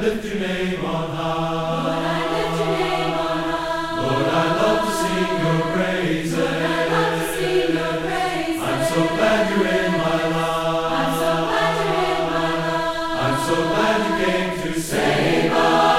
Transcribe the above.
lift your name on high. Lord, I lift your name on high. Lord, I love to sing your praises. Lord, I love to sing your praises. I'm so glad you're in my life. I'm so glad you're in my life. I'm so glad you came to save us.